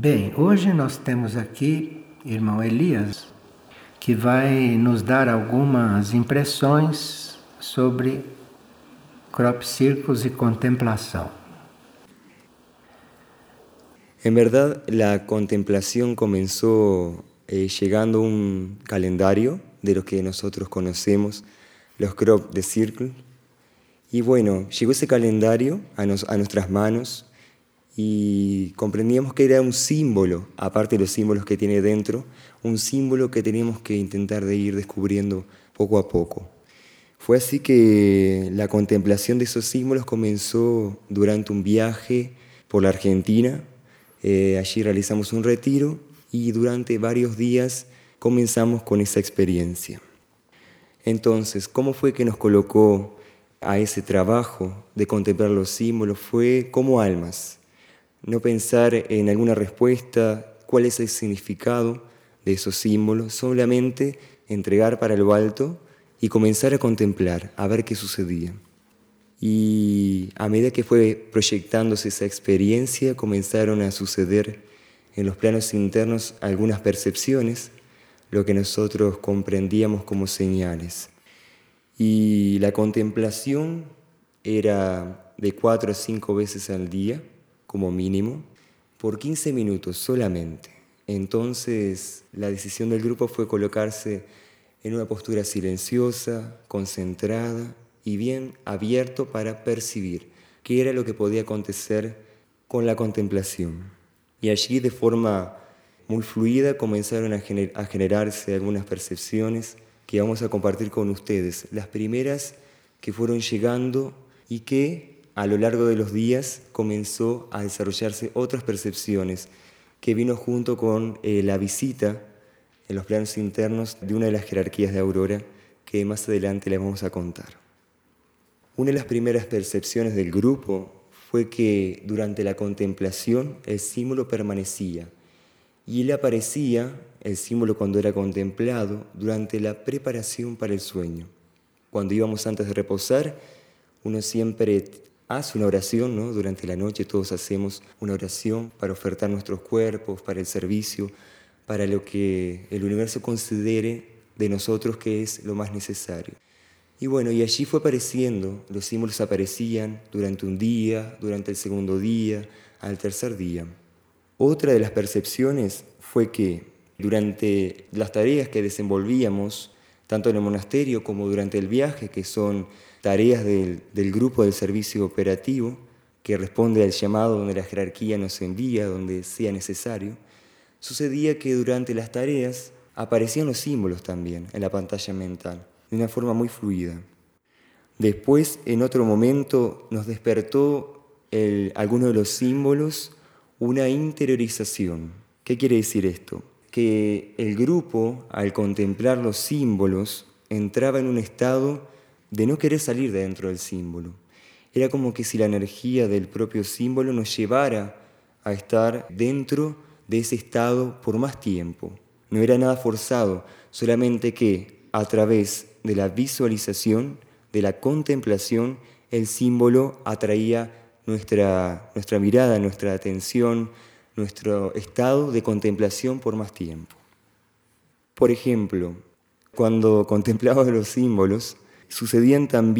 Bem, hoje nós temos aqui irmão Elias, que vai nos dar algumas impressões sobre crop circles y contemplación. En verdad, la contemplación comenzó llegando un calendario de los que nosotros conocemos, los crop de circle. Y bueno, llegó ese calendario a nuestras manos y comprendíamos que era un símbolo, aparte de los símbolos que tiene dentro, un símbolo que teníamos que intentar de ir descubriendo poco a poco. Fue así que la contemplación de esos símbolos comenzó durante un viaje por la Argentina. Allí realizamos un retiro y durante varios días comenzamos con esa experiencia. Entonces, ¿cómo fue que nos colocó a ese trabajo de contemplar los símbolos? Fue como almas. No pensar en alguna respuesta, cuál es el significado de esos símbolos, solamente entregar para lo alto y comenzar a contemplar, a ver qué sucedía. Y a medida que fue proyectándose esa experiencia, comenzaron a suceder en los planos internos algunas percepciones, lo que nosotros comprendíamos como señales. Y la contemplación era de 4 a 5 veces al día, como mínimo, por 15 minutos solamente. Entonces, la decisión del grupo fue colocarse en una postura silenciosa, concentrada y bien abierto para percibir qué era lo que podía acontecer con la contemplación. Y allí, de forma muy fluida, comenzaron a generarse algunas percepciones que vamos a compartir con ustedes. Las primeras que fueron llegando y que a lo largo de los días comenzó a desarrollarse otras percepciones que vino junto con la visita en los planos internos de una de las jerarquías de Aurora que más adelante les vamos a contar. Una de las primeras percepciones del grupo fue que durante la contemplación el símbolo permanecía y él aparecía, el símbolo cuando era contemplado, durante la preparación para el sueño. Cuando íbamos antes de reposar, uno siempre hace una oración, ¿no? Durante la noche todos hacemos una oración para ofertar nuestros cuerpos, para el servicio, para lo que el universo considere de nosotros que es lo más necesario. Y bueno, y allí fue apareciendo, los símbolos aparecían durante un día, durante el segundo día, al tercer día. Otra de las percepciones fue que durante las tareas que desenvolvíamos, tanto en el monasterio como durante el viaje, que son tareas del grupo del servicio operativo, que responde al llamado donde la jerarquía nos envía, donde sea necesario, sucedía que durante las tareas aparecían los símbolos también en la pantalla mental, de una forma muy fluida. Después, en otro momento, nos despertó alguno de los símbolos una interiorización. ¿Qué quiere decir esto? Que el grupo, al contemplar los símbolos, entraba en un estado de no querer salir de dentro del símbolo. Era como que si la energía del propio símbolo nos llevara a estar dentro de ese estado por más tiempo. No era nada forzado, solamente que a través de la visualización, de la contemplación, el símbolo atraía nuestra mirada, nuestra atención, nuestro estado de contemplación por más tiempo. Por ejemplo, cuando contemplaba los símbolos, sucedió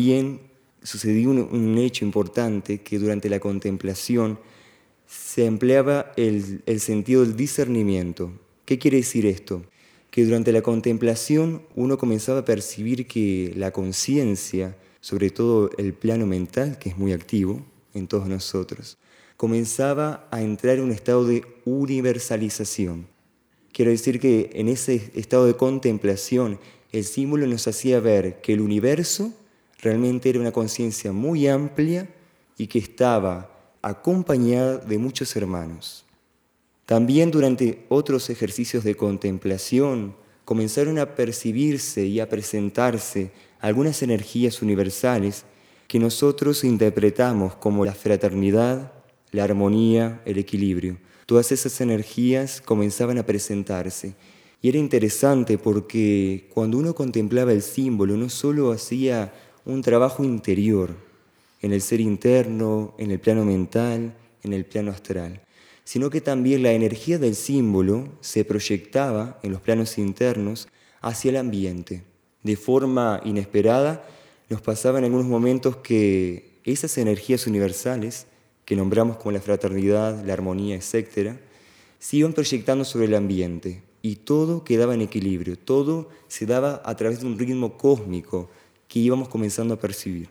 un hecho importante que durante la contemplación se empleaba el sentido del discernimiento. ¿Qué quiere decir esto? Que durante la contemplación uno comenzaba a percibir que la conciencia, sobre todo el plano mental, que es muy activo en todos nosotros, comenzaba a entrar en un estado de universalización. Quiero decir que en ese estado de contemplación el símbolo nos hacía ver que el universo realmente era una conciencia muy amplia y que estaba acompañada de muchos hermanos. También durante otros ejercicios de contemplación comenzaron a percibirse y a presentarse algunas energías universales que nosotros interpretamos como la fraternidad, la armonía, el equilibrio. Todas esas energías comenzaban a presentarse. Y era interesante porque cuando uno contemplaba el símbolo no solo hacía un trabajo interior, en el ser interno, en el plano mental, en el plano astral, sino que también la energía del símbolo se proyectaba en los planos internos hacia el ambiente. De forma inesperada, nos pasaba en algunos momentos que esas energías universales, que nombramos como la fraternidad, la armonía, etc., se iban proyectando sobre el ambiente y todo quedaba en equilibrio, todo se daba a través de un ritmo cósmico que íbamos comenzando a percibir.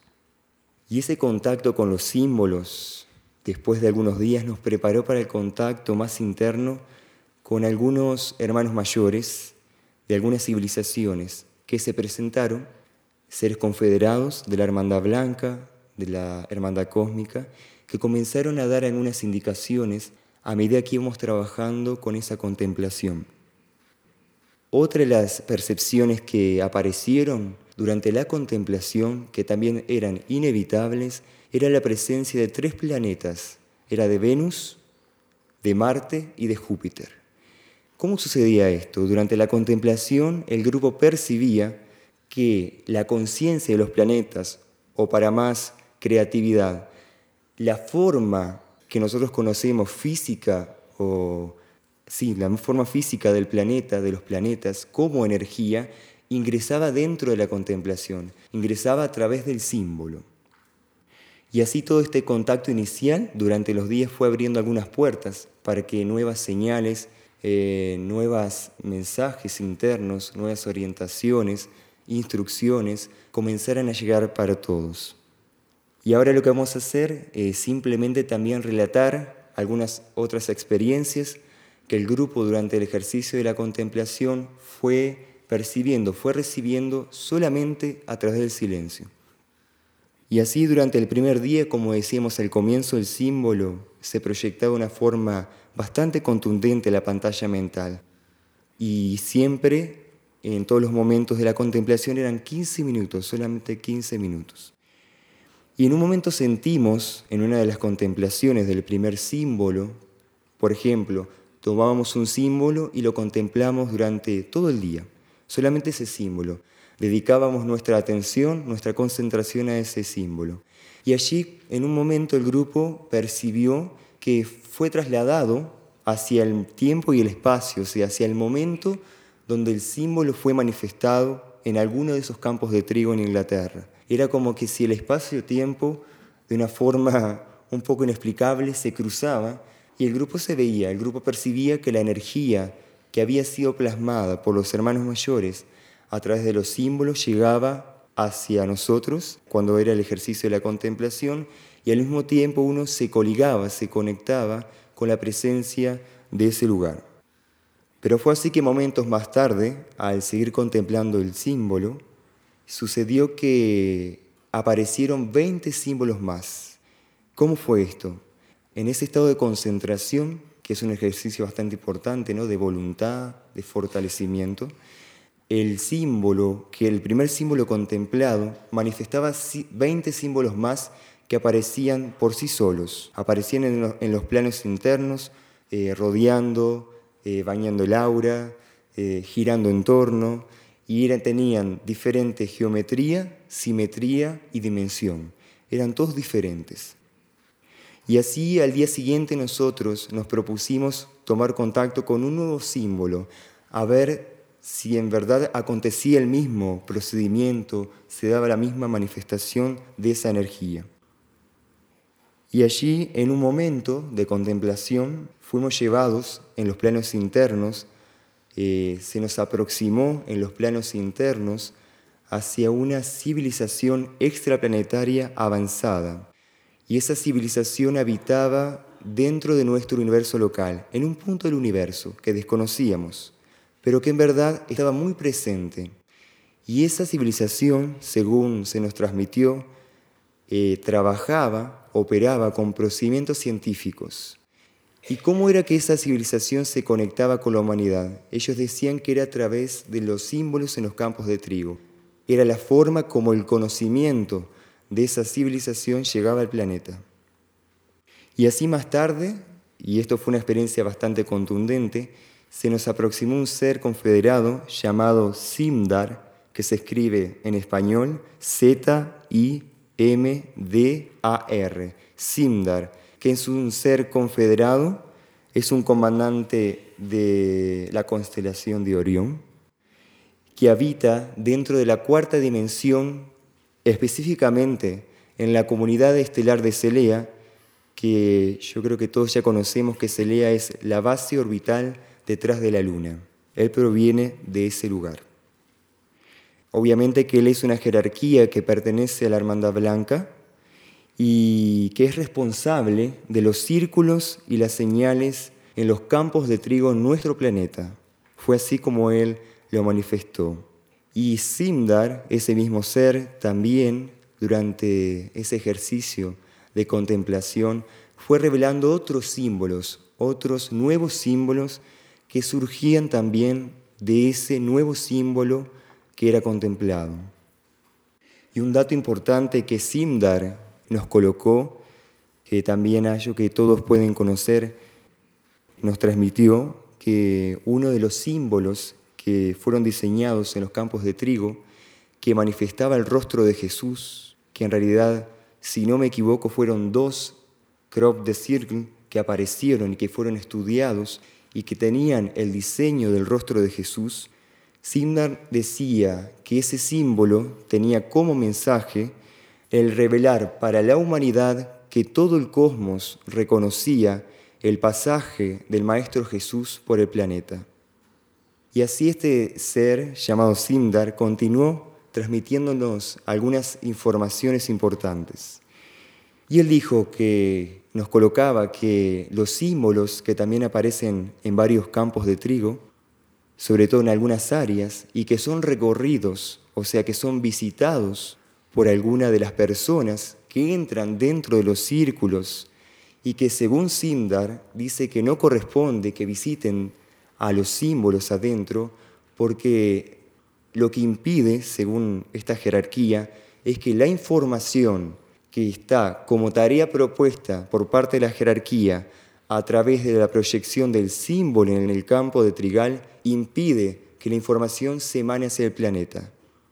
Y ese contacto con los símbolos, después de algunos días, nos preparó para el contacto más interno con algunos hermanos mayores de algunas civilizaciones que se presentaron, seres confederados de la Hermandad Blanca, de la Hermandad Cósmica, que comenzaron a dar algunas indicaciones a medida que íbamos trabajando con esa contemplación. Otra de las percepciones que aparecieron durante la contemplación, que también eran inevitables, era la presencia de 3 planetas. Era de Venus, de Marte y de Júpiter. ¿Cómo sucedía esto? Durante la contemplación, el grupo percibía que la conciencia de los planetas, o para más creatividad, la forma que nosotros conocemos física, la forma física del planeta, de los planetas, como energía, ingresaba dentro de la contemplación, ingresaba a través del símbolo. Y así todo este contacto inicial durante los días fue abriendo algunas puertas para que nuevas señales, nuevos mensajes internos, nuevas orientaciones, instrucciones comenzaran a llegar para todos. Y ahora lo que vamos a hacer es simplemente también relatar algunas otras experiencias que el grupo durante el ejercicio de la contemplación fue percibiendo, fue recibiendo solamente a través del silencio. Y así durante el primer día, como decíamos al comienzo, el símbolo se proyectaba de una forma bastante contundente en la pantalla mental. Y siempre, en todos los momentos de la contemplación, eran 15 minutos, solamente 15 minutos. Y en un momento sentimos, en una de las contemplaciones del primer símbolo, por ejemplo, tomábamos un símbolo y lo contemplamos durante todo el día, solamente ese símbolo. Dedicábamos nuestra atención, nuestra concentración a ese símbolo. Y allí, en un momento, el grupo percibió que fue trasladado hacia el tiempo y el espacio, o sea, hacia el momento donde el símbolo fue manifestado en alguno de esos campos de trigo en Inglaterra. Era como que si el espacio-tiempo, de una forma un poco inexplicable, se cruzaba y el grupo se veía, el grupo percibía que la energía que había sido plasmada por los hermanos mayores a través de los símbolos llegaba hacia nosotros cuando era el ejercicio de la contemplación y al mismo tiempo uno se coligaba, se conectaba con la presencia de ese lugar. Pero fue así que momentos más tarde, al seguir contemplando el símbolo, sucedió que aparecieron 20 símbolos más. ¿Cómo fue esto? En ese estado de concentración, que es un ejercicio bastante importante, ¿no?, de voluntad, de fortalecimiento, el primer símbolo contemplado manifestaba 20 símbolos más que aparecían por sí solos, aparecían en los planos internos, rodeando, bañando el aura, girando en torno, y tenían diferente geometría, simetría y dimensión. Eran todos diferentes. Y así al día siguiente nosotros nos propusimos tomar contacto con un nuevo símbolo, a ver si en verdad acontecía el mismo procedimiento, se daba la misma manifestación de esa energía. Y allí, en un momento de contemplación, fuimos llevados en los planos internos, se nos aproximó en los planos internos hacia una civilización extraplanetaria avanzada. Y esa civilización habitaba dentro de nuestro universo local, en un punto del universo que desconocíamos, pero que en verdad estaba muy presente. Y esa civilización, según se nos transmitió, operaba con procedimientos científicos. ¿Y cómo era que esa civilización se conectaba con la humanidad? Ellos decían que era a través de los símbolos en los campos de trigo. Era la forma como el conocimiento de esa civilización llegaba al planeta. Y así más tarde, y esto fue una experiencia bastante contundente, se nos aproximó un ser confederado llamado Simdar, que se escribe en español Zimdar, Simdar, que es un ser confederado, es un comandante de la constelación de Orión, que habita dentro de la cuarta dimensión, específicamente en la comunidad estelar de Selea, que yo creo que todos ya conocemos que Selea es la base orbital detrás de la Luna. Él proviene de ese lugar. Obviamente que él es una jerarquía que pertenece a la Hermandad Blanca y que es responsable de los círculos y las señales en los campos de trigo en nuestro planeta. Fue así como él lo manifestó. Y Simdar, ese mismo ser, también durante ese ejercicio de contemplación, fue revelando otros símbolos, otros nuevos símbolos que surgían también de ese nuevo símbolo que era contemplado. Y un dato importante que Simdar nos colocó, que también hallo que todos pueden conocer, nos transmitió que uno de los símbolos que fueron diseñados en los campos de trigo, que manifestaba el rostro de Jesús, que en realidad, si no me equivoco, fueron 2 crop de circle que aparecieron y que fueron estudiados y que tenían el diseño del rostro de Jesús. Simdar decía que ese símbolo tenía como mensaje el revelar para la humanidad que todo el cosmos reconocía el pasaje del Maestro Jesús por el planeta. Y así este ser llamado Simdar continuó transmitiéndonos algunas informaciones importantes. Y él dijo que nos colocaba que los símbolos que también aparecen en varios campos de trigo, sobre todo en algunas áreas, y que son recorridos, o sea que son visitados por alguna de las personas que entran dentro de los círculos y que según Simdar dice que no corresponde que visiten a los símbolos adentro porque lo que impide, según esta jerarquía, es que la información que está como tarea propuesta por parte de la jerarquía a través de la proyección del símbolo en el campo de trigal impide que la información se emane hacia el planeta.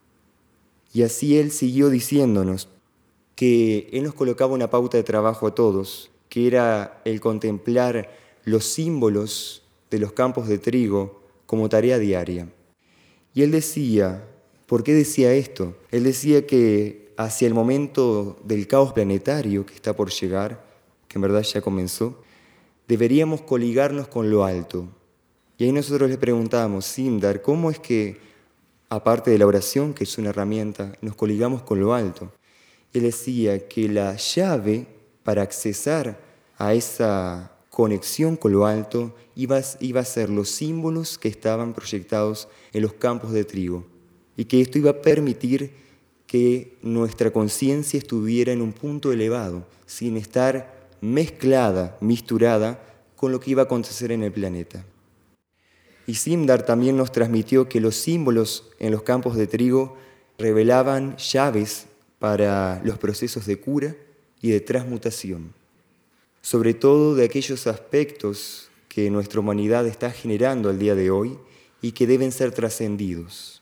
Y así él siguió diciéndonos que él nos colocaba una pauta de trabajo a todos, que era el contemplar los símbolos de los campos de trigo como tarea diaria. Y él decía, ¿por qué decía esto? Él decía que hacia el momento del caos planetario que está por llegar, que en verdad ya comenzó, deberíamos coligarnos con lo alto. Y ahí nosotros le preguntábamos, Simdar, ¿cómo es que, aparte de la oración, que es una herramienta, nos coligamos con lo alto? Él decía que la llave para accesar a esa conexión con lo alto iba a ser los símbolos que estaban proyectados en los campos de trigo y que esto iba a permitir que nuestra conciencia estuviera en un punto elevado, sin estar mezclada, misturada con lo que iba a acontecer en el planeta. Y Simdar también nos transmitió que los símbolos en los campos de trigo revelaban llaves para los procesos de cura y de transmutación, sobre todo de aquellos aspectos que nuestra humanidad está generando al día de hoy y que deben ser trascendidos.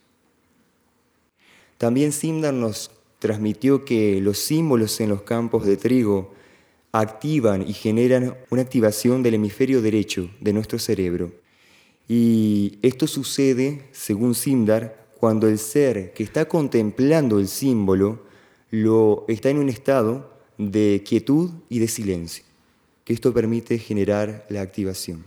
También Simdar nos transmitió que los símbolos en los campos de trigo activan y generan una activación del hemisferio derecho de nuestro cerebro. Y esto sucede, según Simdar, cuando el ser que está contemplando el símbolo está en un estado de quietud y de silencio, que esto permite generar la activación.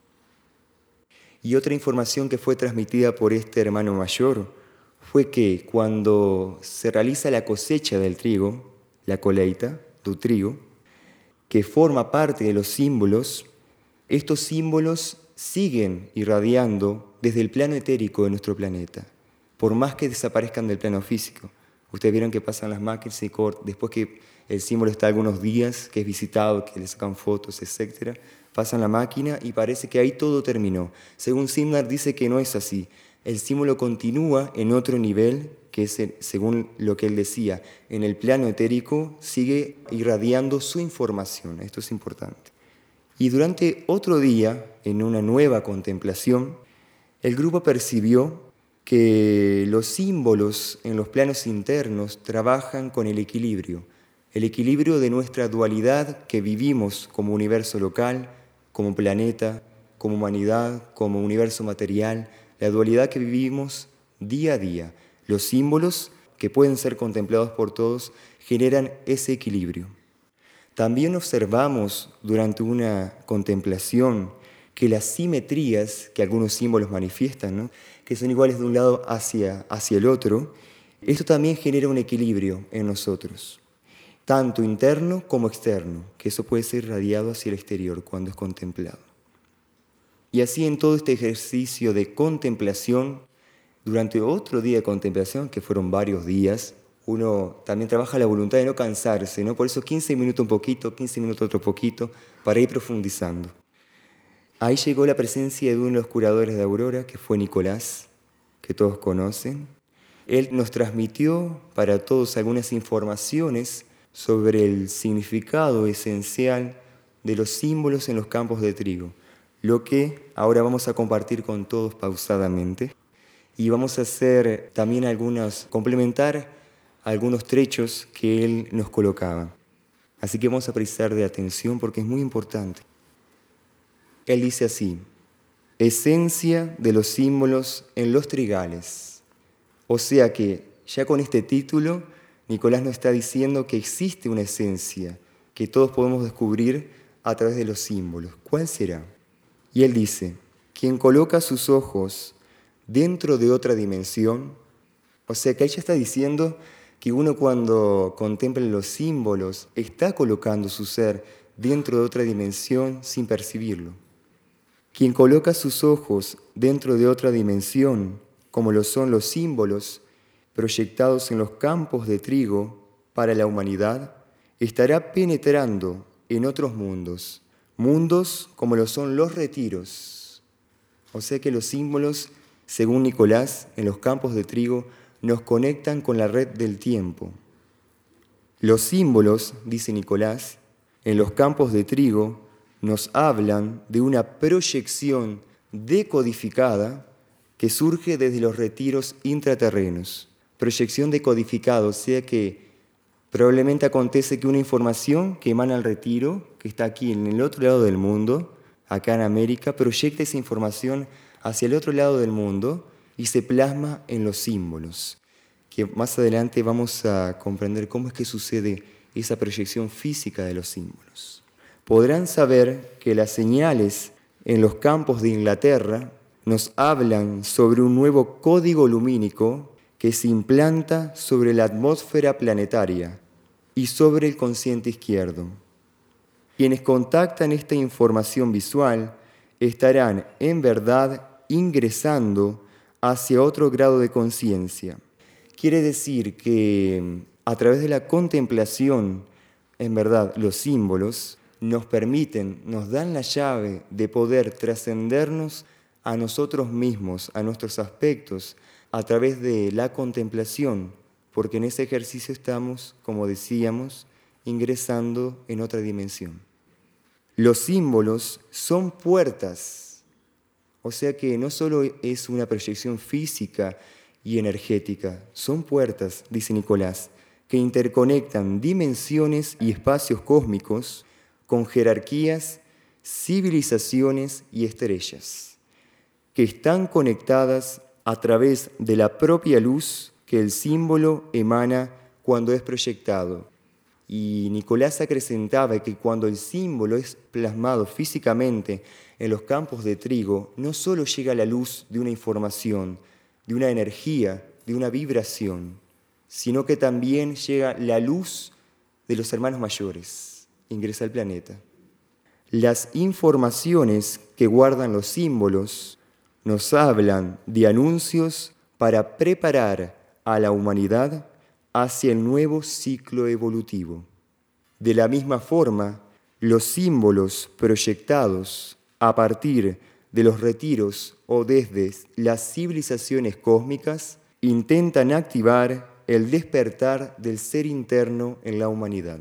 Y otra información que fue transmitida por este hermano mayor fue que cuando se realiza la cosecha del trigo, la coleita del trigo, que forma parte de los símbolos, estos símbolos siguen irradiando desde el plano etérico de nuestro planeta, por más que desaparezcan del plano físico. Ustedes vieron que pasan las máquinas y después que el símbolo está algunos días, que es visitado, que le sacan fotos, etc., pasan la máquina y parece que ahí todo terminó. Según Simdar dice que no es así. El símbolo continúa en otro nivel, que es, según lo que él decía, en el plano etérico sigue irradiando su información. Esto es importante. Y durante otro día, en una nueva contemplación, el grupo percibió que los símbolos en los planos internos trabajan con el equilibrio, el equilibrio de nuestra dualidad que vivimos como universo local, como planeta, como humanidad, como universo material, la dualidad que vivimos día a día. Los símbolos que pueden ser contemplados por todos generan ese equilibrio. También observamos durante una contemplación que las simetrías que algunos símbolos manifiestan, ¿no?, que son iguales de un lado hacia el otro, esto también genera un equilibrio en nosotros, tanto interno como externo, que eso puede ser irradiado hacia el exterior cuando es contemplado. Y así en todo este ejercicio de contemplación, durante otro día de contemplación, que fueron varios días, uno también trabaja la voluntad de no cansarse, ¿no? Por eso 15 minutos un poquito, 15 minutos otro poquito, para ir profundizando. Ahí llegó la presencia de uno de los curadores de Aurora, que fue Nicolás, que todos conocen. Él nos transmitió para todos algunas informaciones sobre el significado esencial de los símbolos en los campos de trigo, lo que ahora vamos a compartir con todos pausadamente. Y vamos a hacer también complementar algunos trechos que él nos colocaba. Así que vamos a prestar de atención porque es muy importante. Él dice así: esencia de los símbolos en los trigales. O sea que ya con este título, Nicolás nos está diciendo que existe una esencia que todos podemos descubrir a través de los símbolos. ¿Cuál será? Y él dice: quien coloca sus ojos dentro de otra dimensión, o sea que ella está diciendo que uno cuando contempla los símbolos está colocando su ser dentro de otra dimensión sin percibirlo. Quien coloca sus ojos dentro de otra dimensión, como lo son los símbolos proyectados en los campos de trigo para la humanidad, estará penetrando en otros mundos, mundos como lo son los retiros. O sea que los símbolos, según Nicolás, en los campos de trigo, nos conectan con la red del tiempo. Los símbolos, dice Nicolás, en los campos de trigo nos hablan de una proyección decodificada que surge desde los retiros intraterrenos. Proyección decodificada, o sea que probablemente acontece que una información que emana al retiro, que está aquí en el otro lado del mundo, acá en América, proyecta esa información hacia el otro lado del mundo y se plasma en los símbolos, que más adelante vamos a comprender cómo es que sucede esa proyección física de los símbolos. Podrán saber que las señales en los campos de Inglaterra nos hablan sobre un nuevo código lumínico que se implanta sobre la atmósfera planetaria y sobre el consciente izquierdo. Quienes contactan esta información visual estarán en verdad ingresando hacia otro grado de conciencia. Quiere decir que a través de la contemplación, en verdad, los símbolos nos permiten, nos dan la llave de poder trascendernos a nosotros mismos, a nuestros aspectos, a través de la contemplación, porque en ese ejercicio estamos, como decíamos, ingresando en otra dimensión. Los símbolos son puertas, o sea que no solo es una proyección física y energética, son puertas, dice Nicolás, que interconectan dimensiones y espacios cósmicos con jerarquías, civilizaciones y estrellas, que están conectadas a través de la propia luz que el símbolo emana cuando es proyectado. Y Nicolás acrecentaba que cuando el símbolo es plasmado físicamente en los campos de trigo, no solo llega la luz de una información, de una energía, de una vibración, sino que también llega la luz de los hermanos mayores, ingresa al planeta. Las informaciones que guardan los símbolos nos hablan de anuncios para preparar a la humanidad hacia el nuevo ciclo evolutivo. De la misma forma, los símbolos proyectados a partir de los retiros o desde las civilizaciones cósmicas intentan activar el despertar del ser interno en la humanidad.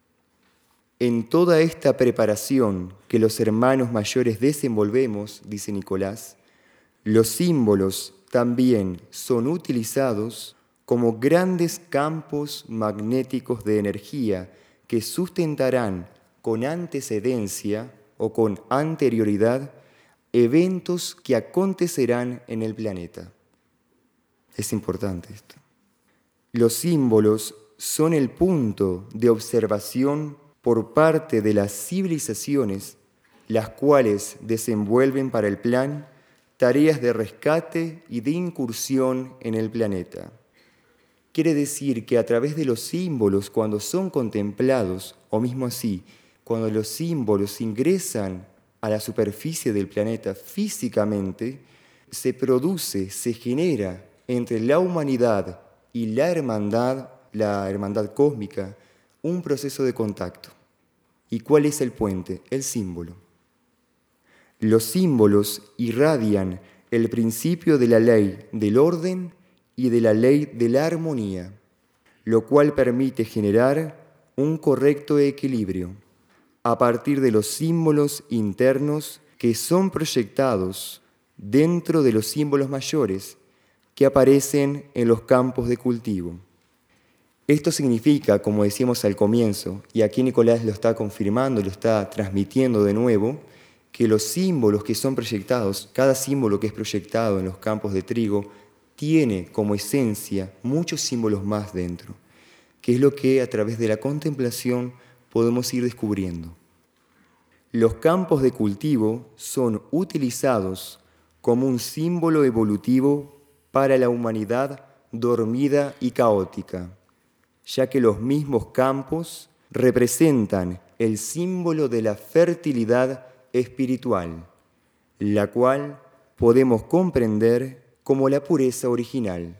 En toda esta preparación que los hermanos mayores desenvolvemos, dice Nicolás, los símbolos también son utilizados como grandes campos magnéticos de energía que sustentarán con antecedencia o con anterioridad eventos que acontecerán en el planeta. Es importante esto. Los símbolos son el punto de observación por parte de las civilizaciones, las cuales desenvuelven para el plan tareas de rescate y de incursión en el planeta. Quiere decir que a través de los símbolos, cuando son contemplados, o mismo así, cuando los símbolos ingresan a la superficie del planeta físicamente, se produce, se genera entre la humanidad y la hermandad cósmica, un proceso de contacto. ¿Y cuál es el puente? El símbolo. Los símbolos irradian el principio de la ley del orden y de la ley de la armonía, lo cual permite generar un correcto equilibrio a partir de los símbolos internos que son proyectados dentro de los símbolos mayores que aparecen en los campos de cultivo. Esto significa, como decíamos al comienzo, y aquí Nicolás lo está confirmando, lo está transmitiendo de nuevo, que los símbolos que son proyectados, cada símbolo que es proyectado en los campos de trigo, tiene como esencia muchos símbolos más dentro, que es lo que a través de la contemplación podemos ir descubriendo. Los campos de cultivo son utilizados como un símbolo evolutivo para la humanidad dormida y caótica, ya que los mismos campos representan el símbolo de la fertilidad espiritual, la cual podemos comprender como la pureza original.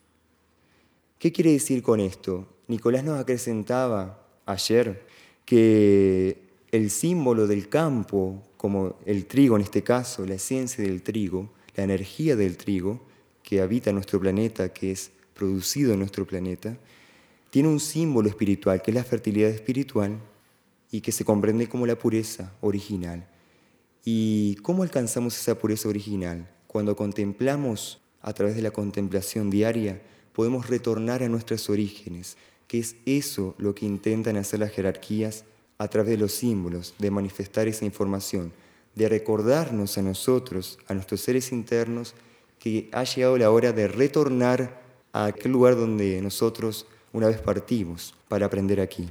¿Qué quiere decir con esto? Nicolás nos acrecentaba ayer que el símbolo del campo, como el trigo en este caso, la esencia del trigo, la energía del trigo que habita en nuestro planeta, que es producido en nuestro planeta, tiene un símbolo espiritual, que es la fertilidad espiritual, y que se comprende como la pureza original. ¿Y cómo alcanzamos esa pureza original? Cuando contemplamos, a través de la contemplación diaria, podemos retornar a nuestros orígenes, que es eso lo que intentan hacer las jerarquías a través de los símbolos, de manifestar esa información, de recordarnos a nosotros, a nuestros seres internos, que ha llegado la hora de retornar a aquel lugar donde nosotros una vez partimos para aprender aquí.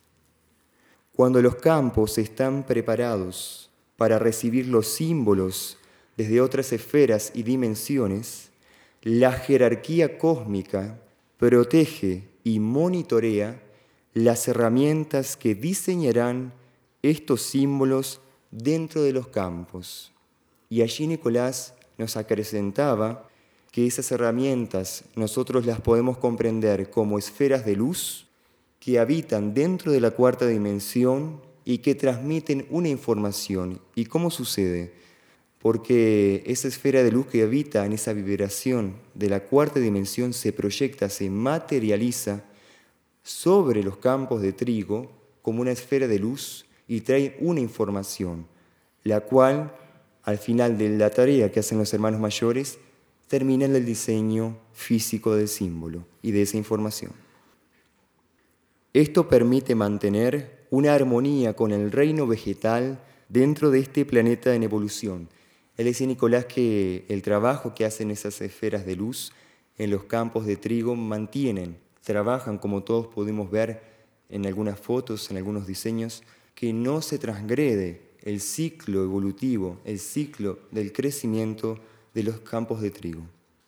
Cuando los campos están preparados para recibir los símbolos desde otras esferas y dimensiones, la jerarquía cósmica protege y monitorea las herramientas que diseñarán estos símbolos dentro de los campos. Y allí Nicolás nos acrecentaba que esas herramientas nosotros las podemos comprender como esferas de luz que habitan dentro de la cuarta dimensión y que transmiten una información. ¿Y cómo sucede? Porque esa esfera de luz que habita en esa vibración de la cuarta dimensión se proyecta, se materializa sobre los campos de trigo como una esfera de luz y trae una información, la cual, al final de la tarea que hacen los hermanos mayores, termina en el diseño físico del símbolo y de esa información. Esto permite mantener una armonía con el reino vegetal dentro de este planeta en evolución. Él decía, Nicolás, que el trabajo que hacen esas esferas de luz en los campos de trigo trabajan, como todos podemos ver en algunas fotos, en algunos diseños, que no se transgrede el ciclo evolutivo, el ciclo del crecimiento de los campos de trigo.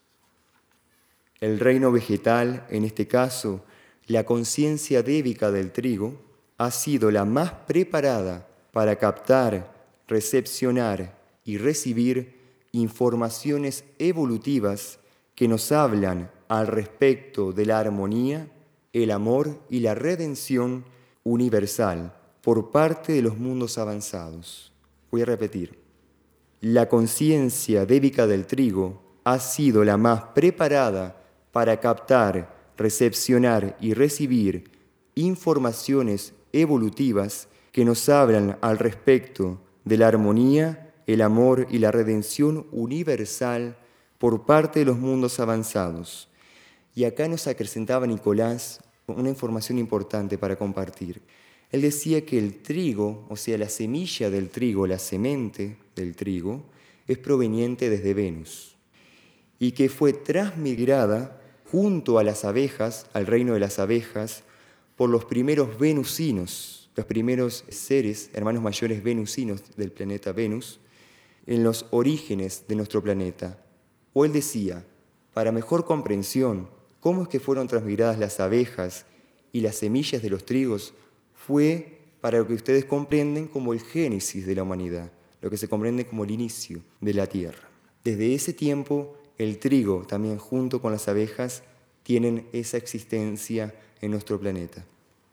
El reino vegetal, en este caso, la conciencia débica del trigo, ha sido la más preparada para captar, recepcionar y recibir informaciones evolutivas que nos hablan al respecto de la armonía, el amor y la redención universal por parte de los mundos avanzados. Voy a repetir. La conciencia débica del trigo ha sido la más preparada para captar, recepcionar y recibir informaciones evolutivas que nos hablan al respecto de la armonía, el amor y la redención universal por parte de los mundos avanzados. Y acá nos acrecentaba Nicolás una información importante para compartir. Él decía que el trigo, o sea, la semilla del trigo, la semente del trigo, es proveniente desde Venus y que fue transmigrada junto a las abejas, al reino de las abejas, por los primeros venusinos, los primeros seres, hermanos mayores venusinos del planeta Venus, en los orígenes de nuestro planeta. O él decía, para mejor comprensión, cómo es que fueron transmigradas las abejas y las semillas de los trigos, fue para lo que ustedes comprenden como el génesis de la humanidad, lo que se comprende como el inicio de la Tierra. Desde ese tiempo, el trigo, también junto con las abejas, tienen esa existencia en nuestro planeta.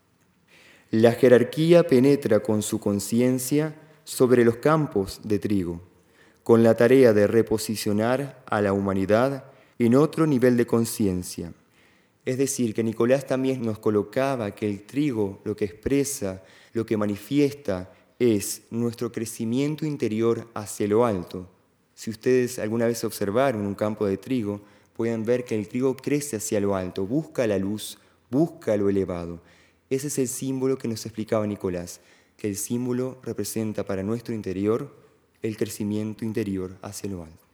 La jerarquía penetra con su conciencia sobre los campos de trigo, con la tarea de reposicionar a la humanidad en otro nivel de conciencia. Es decir, que Nicolás también nos colocaba que el trigo lo que expresa, lo que manifiesta, es nuestro crecimiento interior hacia lo alto. Si ustedes alguna vez observaron un campo de trigo, pueden ver que el trigo crece hacia lo alto, busca la luz, busca lo elevado. Ese es el símbolo que nos explicaba Nicolás, que el símbolo representa para nuestro interior el crecimiento interior hacia lo alto.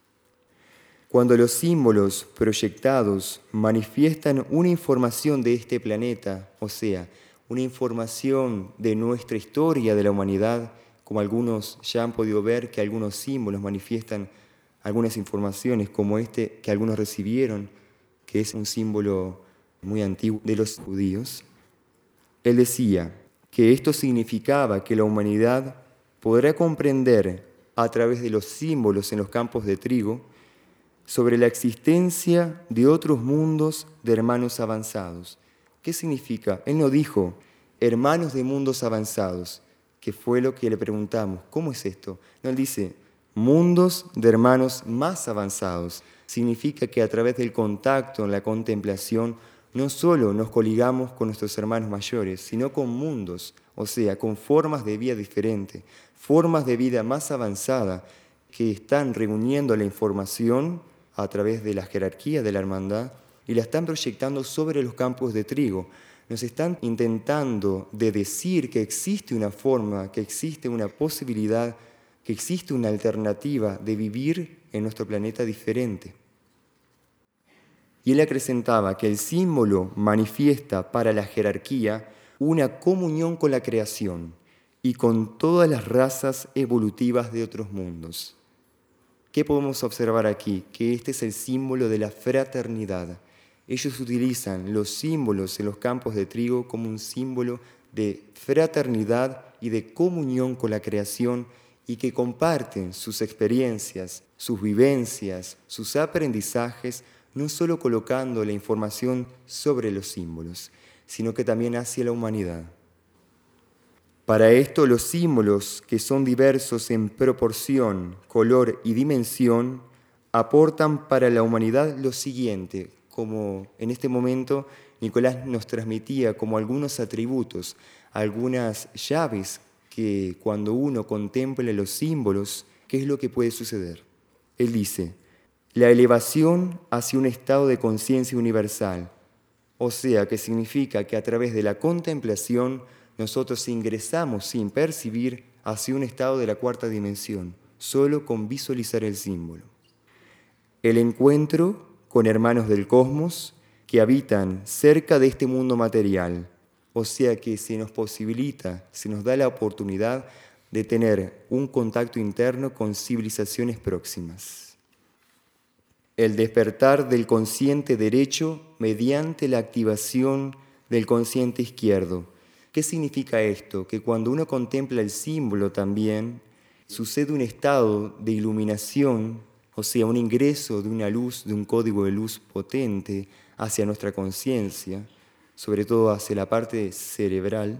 Cuando los símbolos proyectados manifiestan una información de este planeta, o sea, una información de nuestra historia de la humanidad, como algunos ya han podido ver que algunos símbolos manifiestan algunas informaciones, como este que algunos recibieron, que es un símbolo muy antiguo de los judíos. Él decía que esto significaba que la humanidad podrá comprender a través de los símbolos en los campos de trigo sobre la existencia de otros mundos de hermanos avanzados. ¿Qué significa? Él no dijo hermanos de mundos avanzados, que fue lo que le preguntamos, ¿cómo es esto? No, él dice mundos de hermanos más avanzados. Significa que a través del contacto, en la contemplación, no solo nos coligamos con nuestros hermanos mayores, sino con mundos, o sea, con formas de vida diferentes, formas de vida más avanzada que están reuniendo la información a través de la jerarquía de la hermandad y la están proyectando sobre los campos de trigo. Nos están intentando de decir que existe una forma, que existe una posibilidad, que existe una alternativa de vivir en nuestro planeta diferente. Y él acrecentaba que el símbolo manifiesta para la jerarquía una comunión con la creación y con todas las razas evolutivas de otros mundos. ¿Qué podemos observar aquí? Que este es el símbolo de la fraternidad. Ellos utilizan los símbolos en los campos de trigo como un símbolo de fraternidad y de comunión con la creación y que comparten sus experiencias, sus vivencias, sus aprendizajes, no solo colocando la información sobre los símbolos, sino que también hacia la humanidad. Para esto, los símbolos, que son diversos en proporción, color y dimensión, aportan para la humanidad lo siguiente, como en este momento Nicolás nos transmitía como algunos atributos, algunas llaves que cuando uno contempla los símbolos, ¿qué es lo que puede suceder? Él dice, la elevación hacia un estado de conciencia universal, o sea, que significa que a través de la contemplación nosotros ingresamos sin percibir hacia un estado de la cuarta dimensión, solo con visualizar el símbolo. El encuentro con hermanos del cosmos que habitan cerca de este mundo material, o sea que se nos posibilita, se nos da la oportunidad de tener un contacto interno con civilizaciones próximas. El despertar del consciente derecho mediante la activación del consciente izquierdo. ¿Qué significa esto? Que cuando uno contempla el símbolo también, sucede un estado de iluminación, o sea, un ingreso de una luz, de un código de luz potente hacia nuestra conciencia, sobre todo hacia la parte cerebral,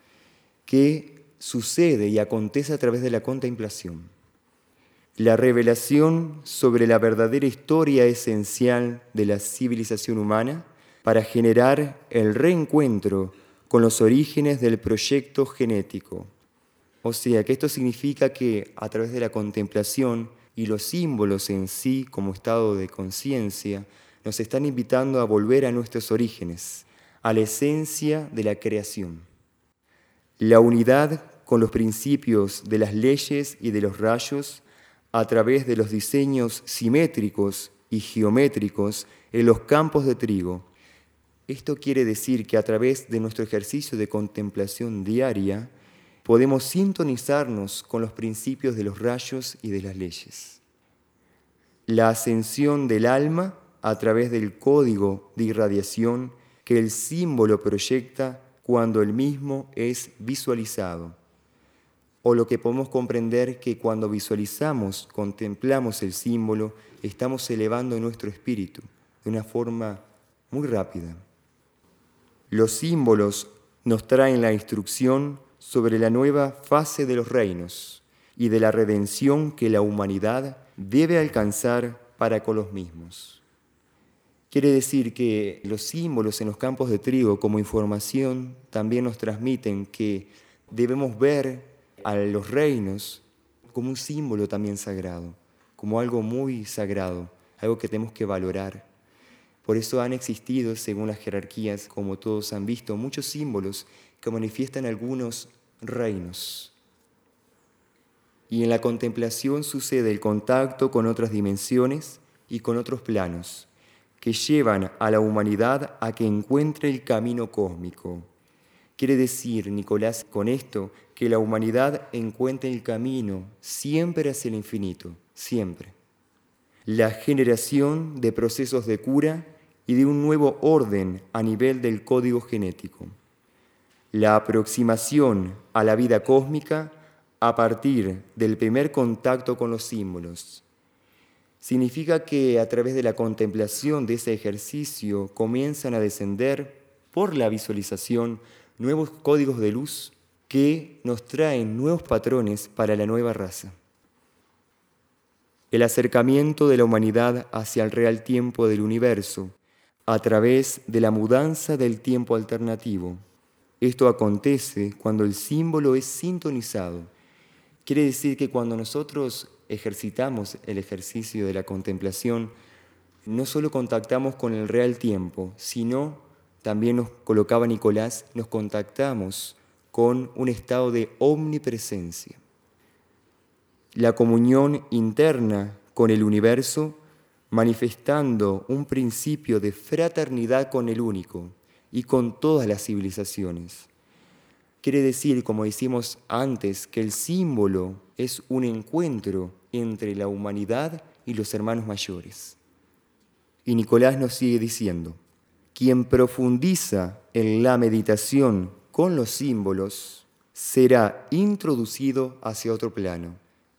que sucede y acontece a través de la contemplación. La revelación sobre la verdadera historia esencial de la civilización humana para generar el reencuentro con los orígenes del proyecto genético. O sea, que esto significa que a través de la contemplación y los símbolos en sí como estado de conciencia nos están invitando a volver a nuestros orígenes, a la esencia de la creación. La unidad con los principios de las leyes y de los rayos a través de los diseños simétricos y geométricos en los campos de trigo. Esto quiere decir que a través de nuestro ejercicio de contemplación diaria podemos sintonizarnos con los principios de los rayos y de las leyes. La ascensión del alma a través del código de irradiación que el símbolo proyecta cuando el mismo es visualizado. O lo que podemos comprender que cuando visualizamos, contemplamos el símbolo, estamos elevando nuestro espíritu de una forma muy rápida. Los símbolos nos traen la instrucción sobre la nueva fase de los reinos y de la redención que la humanidad debe alcanzar para con los mismos. Quiere decir que los símbolos en los campos de trigo como información también nos transmiten que debemos ver a los reinos como un símbolo también sagrado, como algo muy sagrado, algo que tenemos que valorar. Por eso han existido, según las jerarquías, como todos han visto, muchos símbolos que manifiestan algunos reinos. Y en la contemplación sucede el contacto con otras dimensiones y con otros planos, que llevan a la humanidad a que encuentre el camino cósmico. Quiere decir, Nicolás, con esto, que la humanidad encuentre el camino siempre hacia el infinito, siempre. La generación de procesos de cura y de un nuevo orden a nivel del código genético. La aproximación a la vida cósmica a partir del primer contacto con los símbolos. Significa que a través de la contemplación de ese ejercicio comienzan a descender por la visualización nuevos códigos de luz que nos traen nuevos patrones para la nueva raza. El acercamiento de la humanidad hacia el real tiempo del universo a través de la mudanza del tiempo alternativo. Esto acontece cuando el símbolo es sintonizado. Quiere decir que cuando nosotros ejercitamos el ejercicio de la contemplación, no solo contactamos con el real tiempo, sino, también nos colocaba Nicolás, nos contactamos con un estado de omnipresencia. La comunión interna con el universo, manifestando un principio de fraternidad con el único y con todas las civilizaciones. Quiere decir, como decimos antes, que el símbolo es un encuentro entre la humanidad y los hermanos mayores. Y Nicolás nos sigue diciendo, quien profundiza en la meditación con los símbolos será introducido hacia otro plano.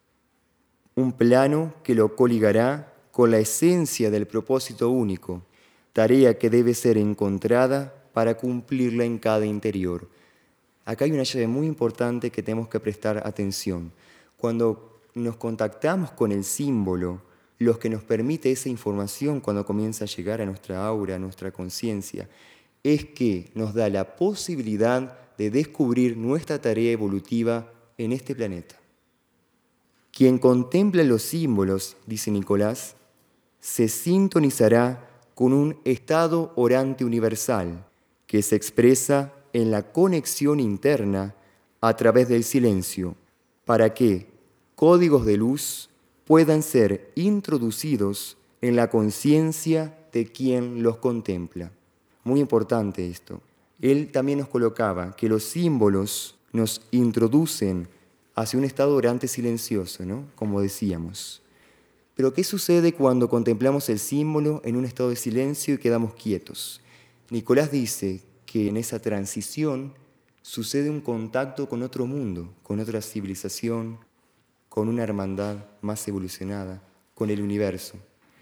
Un plano que lo coligará con la esencia del propósito único, tarea que debe ser encontrada para cumplirla en cada interior. Acá hay una llave muy importante que tenemos que prestar atención. Cuando nos contactamos con el símbolo, lo que nos permite esa información cuando comienza a llegar a nuestra aura, a nuestra conciencia, es que nos da la posibilidad de descubrir nuestra tarea evolutiva en este planeta. Quien contempla los símbolos, dice Nicolás, se sintonizará con un estado orante universal que se expresa en la conexión interna a través del silencio, para que códigos de luz puedan ser introducidos en la conciencia de quien los contempla. Muy importante esto. Él también nos colocaba que los símbolos nos introducen hacia un estado orante silencioso, ¿no? Como decíamos. Pero ¿qué sucede cuando contemplamos el símbolo en un estado de silencio y quedamos quietos? Nicolás dice que en esa transición sucede un contacto con otro mundo, con otra civilización, con una hermandad más evolucionada, con el universo.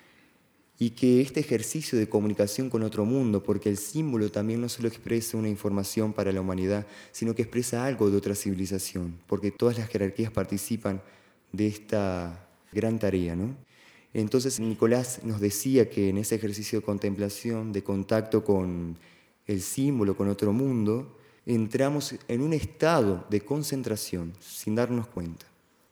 Y que este ejercicio de comunicación con otro mundo, porque el símbolo también no solo expresa una información para la humanidad, sino que expresa algo de otra civilización, porque todas las jerarquías participan de esta gran tarea, ¿no? Entonces Nicolás nos decía que en ese ejercicio de contemplación, de contacto con el símbolo, con otro mundo, entramos en un estado de concentración sin darnos cuenta.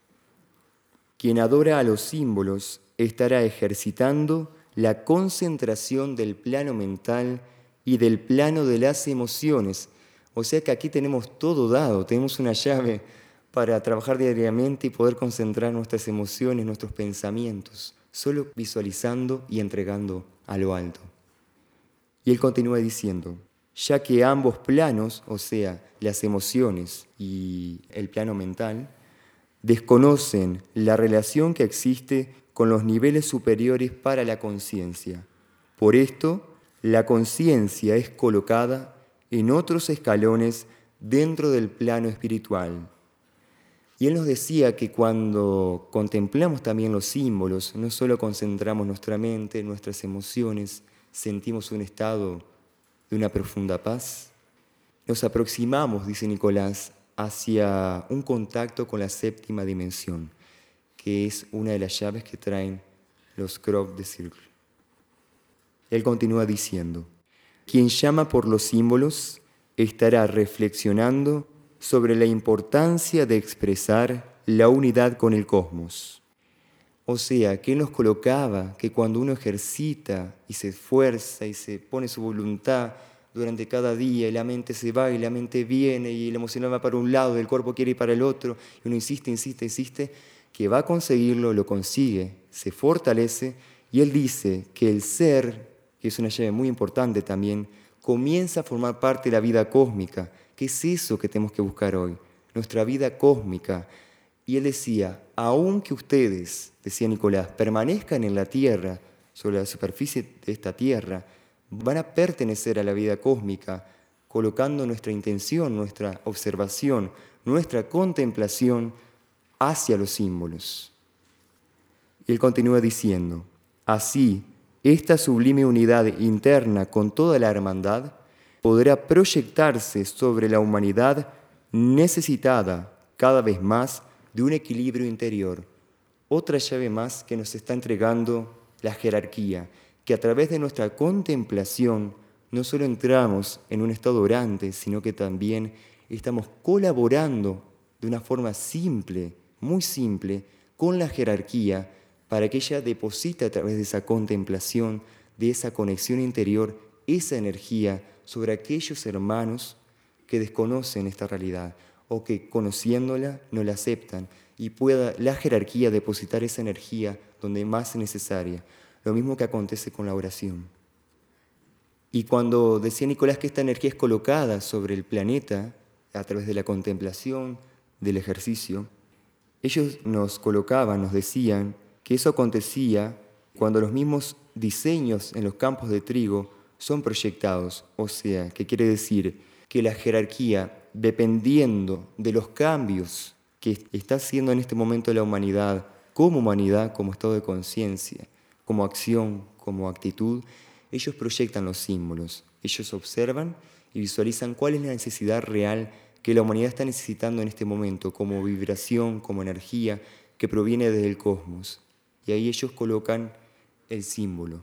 Quien adora a los símbolos estará ejercitando la concentración del plano mental y del plano de las emociones, O sea que aquí tenemos todo dado, tenemos una llave para trabajar diariamente y poder concentrar nuestras emociones, nuestros pensamientos, solo visualizando y entregando a lo alto. Y él continúa diciendo, ya que ambos planos, o sea, las emociones y el plano mental, desconocen la relación que existe con los niveles superiores para la conciencia. Por esto, la conciencia es colocada en otros escalones dentro del plano espiritual. Y él nos decía que cuando contemplamos también los símbolos, no solo concentramos nuestra mente, nuestras emociones, sentimos un estado de una profunda paz, nos aproximamos, dice Nicolás, hacia un contacto con la séptima dimensión, que es una de las llaves que traen los crop de círculo. Él continúa diciendo, quien llama por los símbolos estará reflexionando sobre la importancia de expresar la unidad con el cosmos. O sea, que él nos colocaba que cuando uno ejercita y se esfuerza y se pone su voluntad durante cada día, y la mente se va y la mente viene y el emocional va para un lado, el cuerpo quiere ir para el otro, y uno insiste, que va a conseguirlo, lo consigue, se fortalece, y él dice que el ser, que es una llave muy importante también, comienza a formar parte de la vida cósmica. ¿Qué es eso que tenemos que buscar hoy? Nuestra vida cósmica. Y él decía, aunque ustedes, decía Nicolás, permanezcan en la tierra, sobre la superficie de esta tierra, van a pertenecer a la vida cósmica, colocando nuestra intención, nuestra observación, nuestra contemplación hacia los símbolos. Y él continúa diciendo, así, esta sublime unidad interna con toda la hermandad podrá proyectarse sobre la humanidad necesitada cada vez más de un equilibrio interior. Otra llave más que nos está entregando la jerarquía, que a través de nuestra contemplación no solo entramos en un estado orante, sino que también estamos colaborando de una forma simple, muy simple, con la jerarquía, para que ella deposite a través de esa contemplación, de esa conexión interior, esa energía sobre aquellos hermanos que desconocen esta realidad o que conociéndola no la aceptan, y pueda la jerarquía depositar esa energía donde más es necesaria. Lo mismo que acontece con la oración. Y cuando decía Nicolás que esta energía es colocada sobre el planeta a través de la contemplación, del ejercicio, ellos nos colocaban, nos decían que eso acontecía cuando los mismos diseños en los campos de trigo son proyectados. O sea, que quiere decir que la jerarquía, dependiendo de los cambios que está haciendo en este momento la humanidad, como estado de conciencia, como acción, como actitud, ellos proyectan los símbolos, ellos observan y visualizan cuál es la necesidad real que la humanidad está necesitando en este momento, como vibración, como energía que proviene desde el cosmos. Y ahí ellos colocan el símbolo.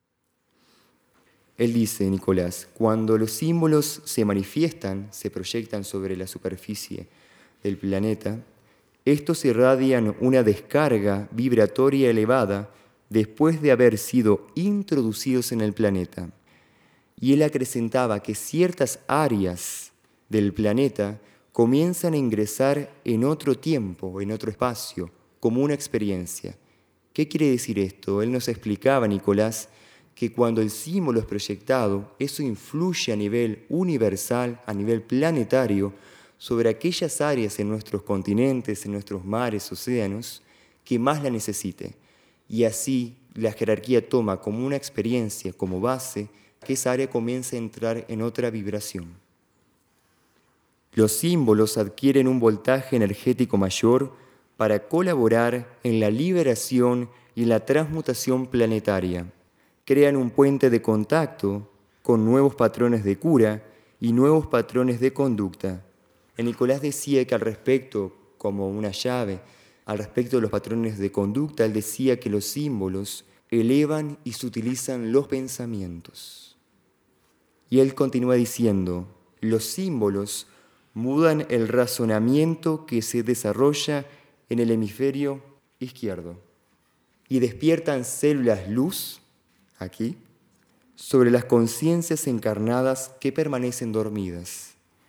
Él dice, Nicolás, cuando los símbolos se manifiestan, se proyectan sobre la superficie del planeta, estos irradian una descarga vibratoria elevada después de haber sido introducidos en el planeta. Y él acrecentaba que ciertas áreas del planeta comienzan a ingresar en otro tiempo, en otro espacio, como una experiencia. ¿Qué quiere decir esto? Él nos explicaba, Nicolás, que cuando el símbolo es proyectado, eso influye a nivel universal, a nivel planetario, sobre aquellas áreas en nuestros continentes, en nuestros mares, océanos, que más la necesite. Y así la jerarquía toma como una experiencia, como base, que esa área comienza a entrar en otra vibración. Los símbolos adquieren un voltaje energético mayor para colaborar en la liberación y la transmutación planetaria. Crean un puente de contacto con nuevos patrones de cura y nuevos patrones de conducta. Nicolás decía que al respecto, como una llave, al respecto de los patrones de conducta, él decía que los símbolos elevan y sutilizan los pensamientos. Y él continúa diciendo, los símbolos mudan el razonamiento que se desarrolla en el hemisferio izquierdo y despiertan células luz, sobre las conciencias encarnadas que permanecen dormidas.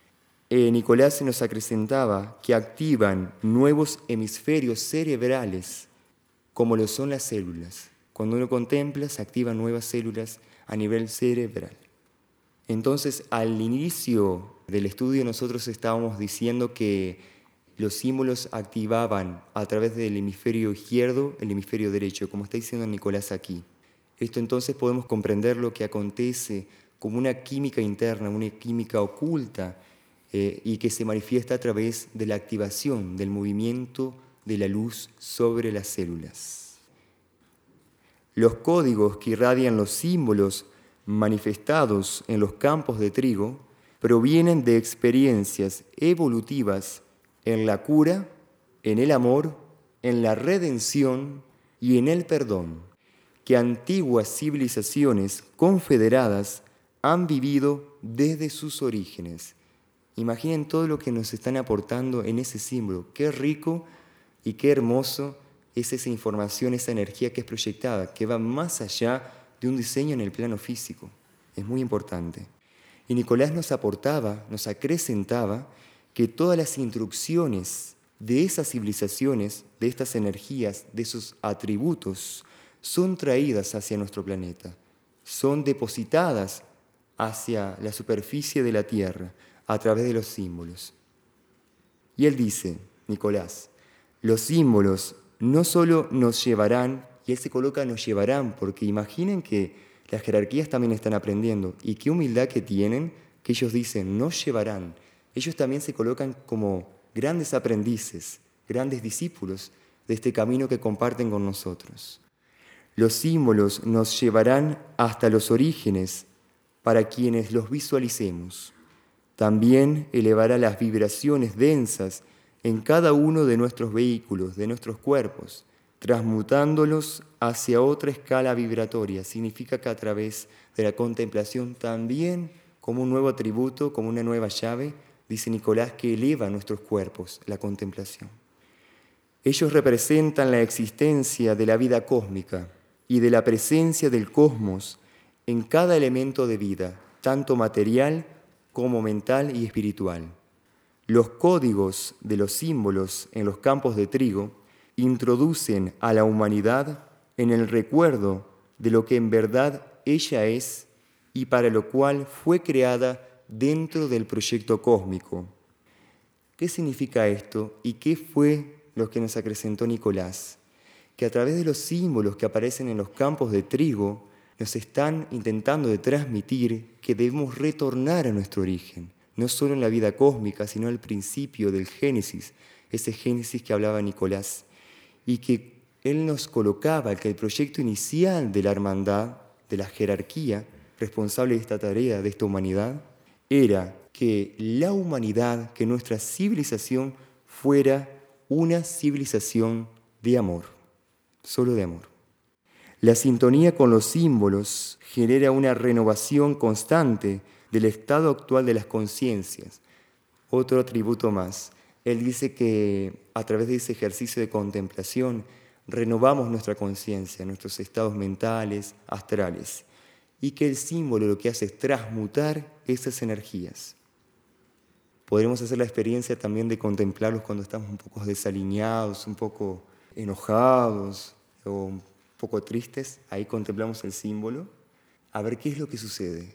Nicolás nos acrecentaba que activan nuevos hemisferios cerebrales, como lo son las células. Cuando uno contempla, se activan nuevas células a nivel cerebral. Entonces, al inicio del estudio nosotros estábamos diciendo que los símbolos activaban a través del hemisferio izquierdo el hemisferio derecho, como está diciendo Nicolás aquí. Esto entonces podemos comprender lo que acontece como una química interna, una química oculta, y que se manifiesta a través de la activación del movimiento de la luz sobre las células. Los códigos que irradian los símbolos manifestados en los campos de trigo provienen de experiencias evolutivas en la cura, en el amor, en la redención y en el perdón, que antiguas civilizaciones confederadas han vivido desde sus orígenes. Imaginen todo lo que nos están aportando en ese símbolo. Qué rico y qué hermoso es esa información, esa energía que es proyectada, que va más allá de un diseño en el plano físico. Es muy importante. Y Nicolás nos aportaba, nos acrecentaba que todas las instrucciones de esas civilizaciones, de estas energías, de esos atributos, son traídas hacia nuestro planeta, son depositadas hacia la superficie de la Tierra a través de los símbolos. Y él dice, Nicolás, los símbolos no solo nos llevarán, y él se coloca nos llevarán, porque imaginen que las jerarquías también están aprendiendo, y qué humildad que tienen, que ellos dicen, nos llevarán. Ellos también se colocan como grandes aprendices, grandes discípulos de este camino que comparten con nosotros. Los símbolos nos llevarán hasta los orígenes para quienes los visualicemos. También elevará las vibraciones densas en cada uno de nuestros vehículos, de nuestros cuerpos, transmutándolos hacia otra escala vibratoria. Significa que a través de la contemplación también, como un nuevo atributo, como una nueva llave, dice Nicolás, que eleva nuestros cuerpos, la contemplación. Ellos representan la existencia de la vida cósmica y de la presencia del cosmos en cada elemento de vida, tanto material como mental y espiritual. Los códigos de los símbolos en los campos de trigo introducen a la humanidad en el recuerdo de lo que en verdad ella es y para lo cual fue creada dentro del proyecto cósmico. ¿Qué significa esto y qué fue lo que nos acrecentó Nicolás? Que a través de los símbolos que aparecen en los campos de trigo nos están intentando de transmitir que debemos retornar a nuestro origen, no solo en la vida cósmica, sino al principio del Génesis, ese Génesis que hablaba Nicolás, y que él nos colocaba que el proyecto inicial de la hermandad, de la jerarquía responsable de esta tarea, de esta humanidad, era que la humanidad, que nuestra civilización fuera una civilización de amor, solo de amor. La sintonía con los símbolos genera una renovación constante del estado actual de las conciencias. Otro atributo más. Él dice que a través de ese ejercicio de contemplación renovamos nuestra conciencia, nuestros estados mentales, astrales, y que el símbolo lo que hace es transmutar esas energías. Podremos hacer la experiencia también de contemplarlos cuando estamos un poco desalineados, un poco enojados o un poco tristes. Ahí contemplamos el símbolo, a ver qué es lo que sucede.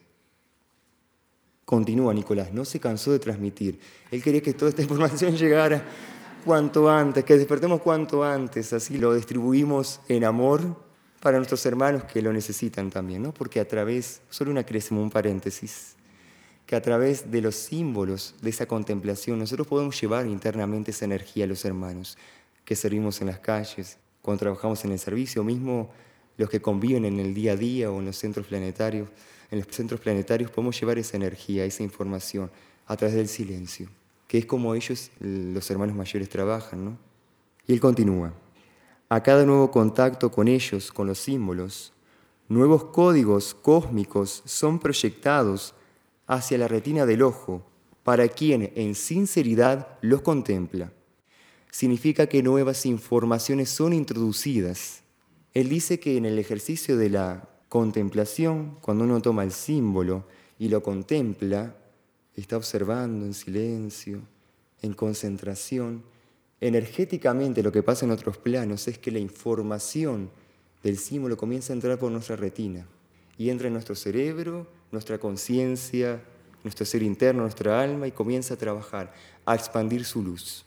Continúa Nicolás, no se cansó de transmitir. Él quería que toda esta información llegara cuanto antes, que despertemos cuanto antes, así lo distribuimos en amor para nuestros hermanos que lo necesitan también, ¿no? Porque a través, solo una crecemos, un paréntesis, que a través de los símbolos de esa contemplación nosotros podemos llevar internamente esa energía a los hermanos que servimos en las calles, cuando trabajamos en el servicio, mismo los que conviven en el día a día o en los centros planetarios. En los centros planetarios podemos llevar esa energía, esa información a través del silencio, que es como ellos, los hermanos mayores, trabajan, ¿no? Y él continúa. A cada nuevo contacto con ellos, con los símbolos, nuevos códigos cósmicos son proyectados hacia la retina del ojo para quien en sinceridad los contempla. Significa que nuevas informaciones son introducidas. Él dice que en el ejercicio de la contemplación, cuando uno toma el símbolo y lo contempla, está observando en silencio, en concentración. Energéticamente lo que pasa en otros planos es que la información del símbolo comienza a entrar por nuestra retina y entra en nuestro cerebro, nuestra conciencia, nuestro ser interno, nuestra alma, y comienza a trabajar, a expandir su luz.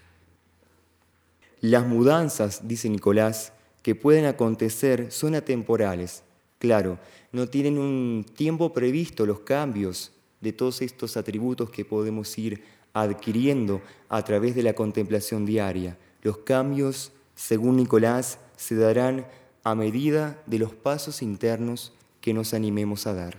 Las mudanzas, dice Nicolás, que pueden acontecer son atemporales. Claro, no tienen un tiempo previsto los cambios de todos estos atributos que podemos ir adquiriendo a través de la contemplación diaria. Los cambios, según Nicolás, se darán a medida de los pasos internos que nos animemos a dar.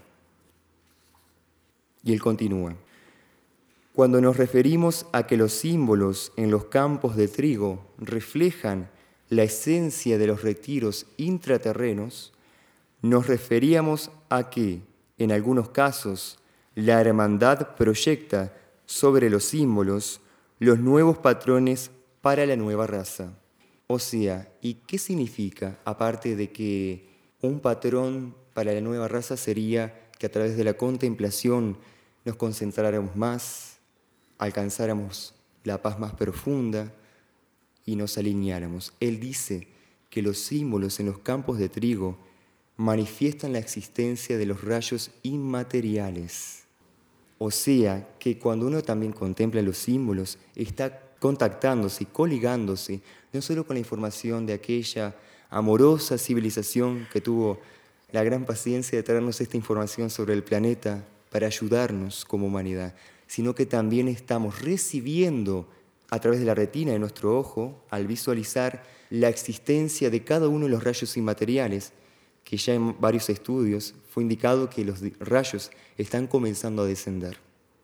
Y él continúa. Cuando nos referimos a que los símbolos en los campos de trigo reflejan la esencia de los retiros intraterrenos, nos referíamos a que, en algunos casos, la hermandad proyecta sobre los símbolos los nuevos patrones para la nueva raza. O sea, ¿y qué significa, aparte de que un patrón para la nueva raza sería que a través de la contemplación nos concentráramos más, alcanzáramos la paz más profunda y nos alineáramos? Él dice que los símbolos en los campos de trigo manifiestan la existencia de los rayos inmateriales. O sea, que cuando uno también contempla los símbolos, está contactándose y coligándose no solo con la información de aquella amorosa civilización que tuvo la gran paciencia de traernos esta información sobre el planeta para ayudarnos como humanidad, sino que también estamos recibiendo a través de la retina de nuestro ojo, al visualizar la existencia de cada uno de los rayos inmateriales, que ya en varios estudios fue indicado que los rayos están comenzando a descender.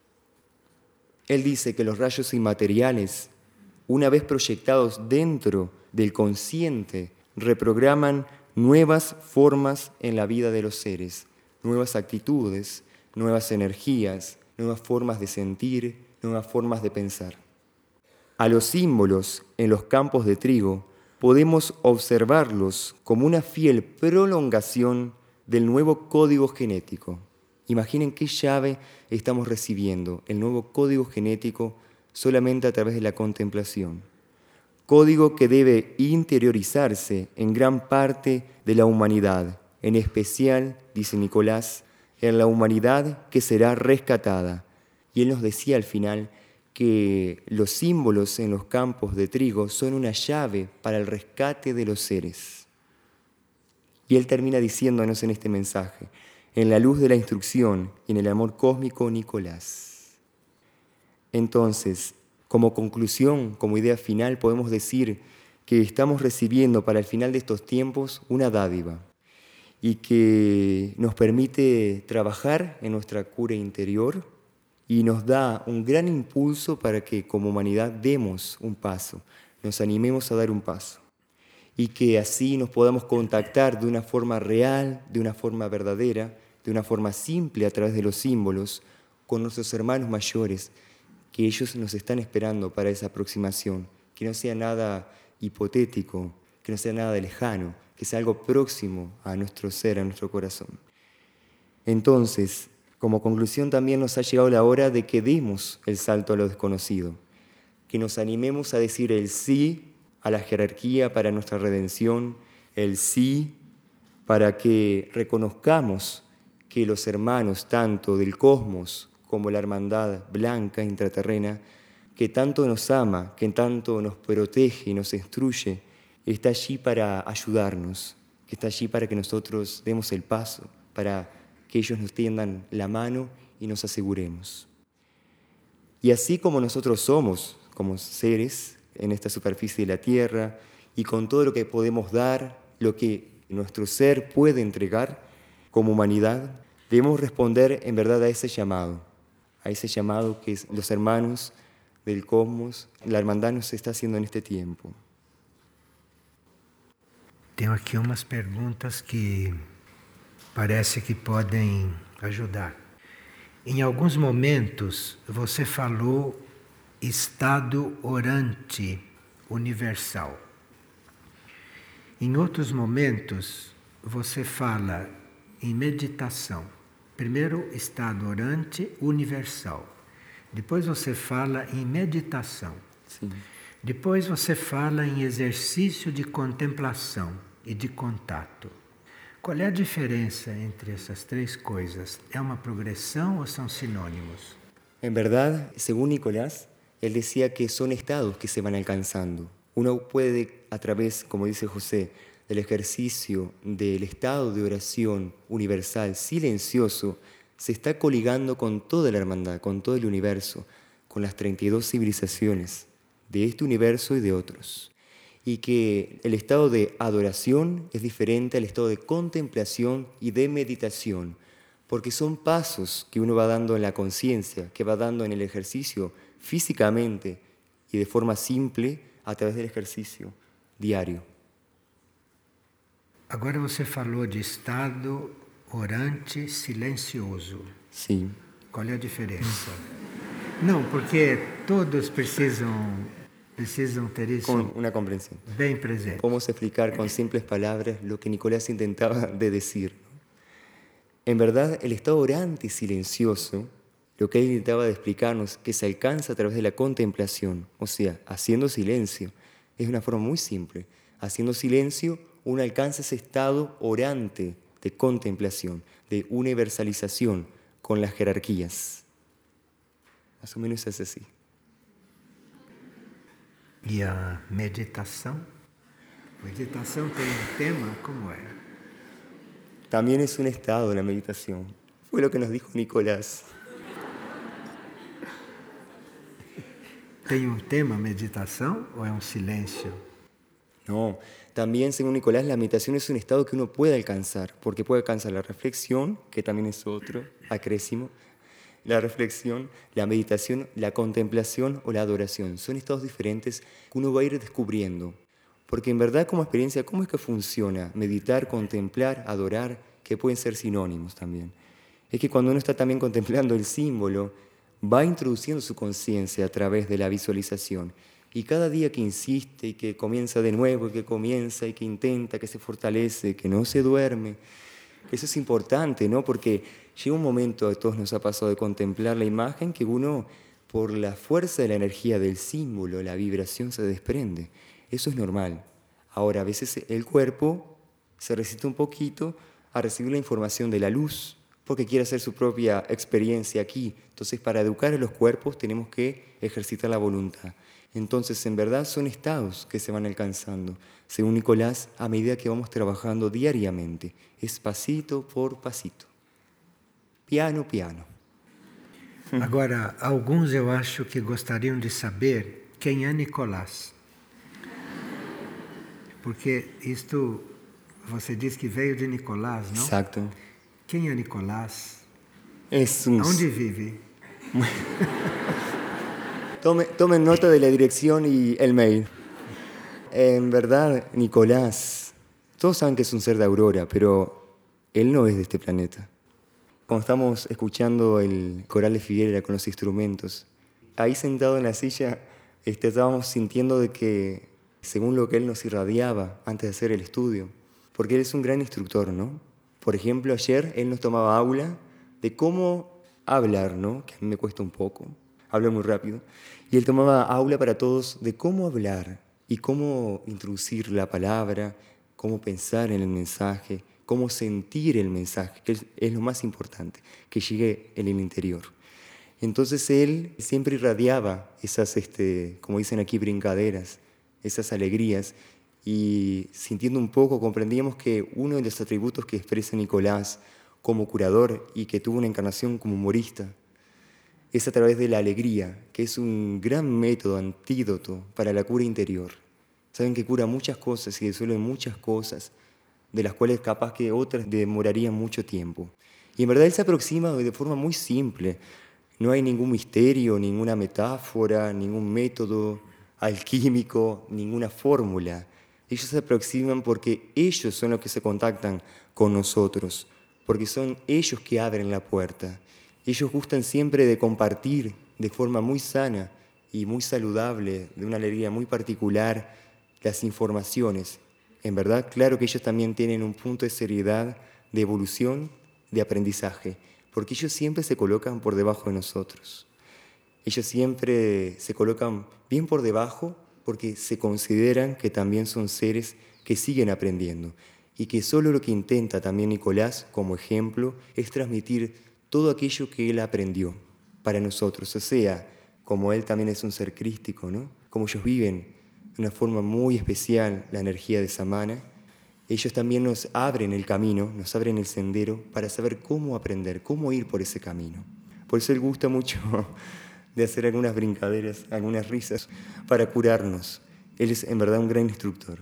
Él dice que los rayos inmateriales, una vez proyectados dentro del consciente, reprograman nuevas formas en la vida de los seres, nuevas actitudes, nuevas energías, nuevas formas de sentir, nuevas formas de pensar. A los símbolos en los campos de trigo podemos observarlos como una fiel prolongación del nuevo código genético. Imaginen qué llave estamos recibiendo, el nuevo código genético solamente a través de la contemplación. Código que debe interiorizarse en gran parte de la humanidad, en especial, dice Nicolás, en la humanidad que será rescatada. Y él nos decía al final que los símbolos en los campos de trigo son una llave para el rescate de los seres. Y él termina diciéndonos en este mensaje, en la luz de la instrucción y en el amor cósmico, Nicolás. Entonces, como conclusión, como idea final, podemos decir que estamos recibiendo para el final de estos tiempos una dádiva y que nos permite trabajar en nuestra cura interior y nos da un gran impulso para que como humanidad demos un paso, nos animemos a dar un paso y que así nos podamos contactar de una forma real, de una forma verdadera, de una forma simple a través de los símbolos con nuestros hermanos mayores, que ellos nos están esperando para esa aproximación, que no sea nada hipotético, que no sea nada lejano, que sea algo próximo a nuestro ser, a nuestro corazón. Entonces, como conclusión también nos ha llegado la hora de que demos el salto a lo desconocido, que nos animemos a decir el sí a la jerarquía para nuestra redención, el sí para que reconozcamos que los hermanos tanto del cosmos como la hermandad blanca intraterrena, que tanto nos ama, que tanto nos protege y nos instruye, está allí para ayudarnos, que está allí para que nosotros demos el paso, para que ellos nos tiendan la mano y nos aseguremos. Y así como nosotros somos, como seres en esta superficie de la tierra, y con todo lo que podemos dar, lo que nuestro ser puede entregar como humanidad, debemos responder en verdad a ese llamado que los hermanos del cosmos, la hermandad nos está haciendo en este tiempo. Tenho aqui umas perguntas que parece que podem ajudar. Em alguns momentos, você falou estado orante universal. Em outros momentos, você fala em meditação. Primeiro, estado orante universal. Depois você fala em meditação. Sí. Depois você fala em exercício de contemplação e de contato. Qual é a diferença entre essas três coisas? É uma progressão ou são sinônimos? En verdad, según Nicolás, él decía que son estados que se van alcanzando. Uno puede, a través, como dice José, del ejercicio del estado de oración universal, silencioso, se está coligando con toda la hermandad, con todo el universo, con las 32 civilizaciones de este universo y de otros. Y que el estado de adoración es diferente al estado de contemplación y de meditación, porque son pasos que uno va dando en la conciencia, que va dando en el ejercicio físicamente y de forma simple a través del ejercicio diario. Agora você falou de estado orante silencioso. Sí. Qual é a diferença? Não, porque todos precisam ter isso Con una comprensión. bem presente. Podemos explicar con simples palabras lo que Nicolás intentaba de decir. En verdad, el estado orante silencioso, lo que él intentaba de explicarnos, que se alcanza a través de la contemplación, o sea, haciendo silencio, es una forma muy simple. Haciendo silencio, uno alcanza ese estado orante de contemplación, de universalización con las jerarquías. Más o menos es así. E a meditação? Meditação tem um tema, como é? También es un estado la meditación. Fue lo que nos dijo Nicolás. Tem um tema meditação ou é um silêncio? No, también según Nicolás la meditación es un estado que uno puede alcanzar, porque puede alcanzar la reflexión, que también es otro acrésimo, la reflexión, la meditación, la contemplación o la adoración. Son estados diferentes que uno va a ir descubriendo. Porque en verdad como experiencia, ¿cómo es que funciona? Meditar, contemplar, adorar, que pueden ser sinónimos también. Es que cuando uno está también contemplando el símbolo, va introduciendo su conciencia a través de la visualización. Y cada día que insiste y que comienza de nuevo, y que comienza y que intenta, que se fortalece, que no se duerme, eso es importante, ¿no? Porque llega un momento, a todos nos ha pasado de contemplar la imagen, que uno, por la fuerza de la energía del símbolo, la vibración se desprende. Eso es normal. Ahora, a veces el cuerpo se resiste un poquito a recibir la información de la luz, porque quiere hacer su propia experiencia aquí. Entonces, para educar a los cuerpos tenemos que ejercitar la voluntad. Entonces, en verdad son estados que se van alcanzando, según Nicolás, a medida que vamos trabajando diariamente. Es pasito por pasito. Piano, piano. Agora, alguns eu acho que gostariam de saber quem é Nicolás. Porque isto, você diz que veio de Nicolás, não? Exacto. Quem é Nicolás? Es un... Onde vive? Tomen nota de la dirección y el mail. En verdad, Nicolás, todos saben que es un ser de Aurora, pero él no es de este planeta. Cuando estamos escuchando el coral de Figueira con los instrumentos, ahí sentado en la silla, estábamos sintiendo de que, según lo que él nos irradiaba antes de hacer el estudio, porque él es un gran instructor, ¿no? Por ejemplo, ayer él nos tomaba aula de cómo hablar, ¿no? Que a mí me cuesta un poco, hablo muy rápido, y él tomaba aula para todos de cómo hablar y cómo introducir la palabra, cómo pensar en el mensaje, cómo sentir el mensaje, que es lo más importante, que llegue en el interior. Entonces él siempre irradiaba esas, como dicen aquí, brincaderas, esas alegrías, y sintiendo un poco comprendíamos que uno de los atributos que expresa Nicolás como curador y que tuvo una encarnación como humorista es a través de la alegría, que es un gran método, antídoto para la cura interior. Saben que cura muchas cosas y disuelve muchas cosas, de las cuales capaz que otras demorarían mucho tiempo. Y en verdad él se aproxima de forma muy simple. No hay ningún misterio, ninguna metáfora, ningún método alquímico, ninguna fórmula. Ellos se aproximan porque ellos son los que se contactan con nosotros, porque son ellos que abren la puerta. Ellos gustan siempre de compartir de forma muy sana y muy saludable, de una alegría muy particular, las informaciones. En verdad, claro que ellos también tienen un punto de seriedad, de evolución, de aprendizaje, porque ellos siempre se colocan por debajo de nosotros. ellos siempre se colocan bien por debajo porque se consideran que también son seres que siguen aprendiendo y que solo lo que intenta también Nicolás como ejemplo es transmitir todo aquello que él aprendió para nosotros. O sea, como él también es un ser crístico, ¿no? Como ellos viven de una forma muy especial la energía de Samana, ellos también nos abren el camino, nos abren el sendero para saber cómo aprender, cómo ir por ese camino. Por eso él gusta mucho de hacer algunas brincaderas, algunas risas para curarnos. Él es en verdad un gran instructor.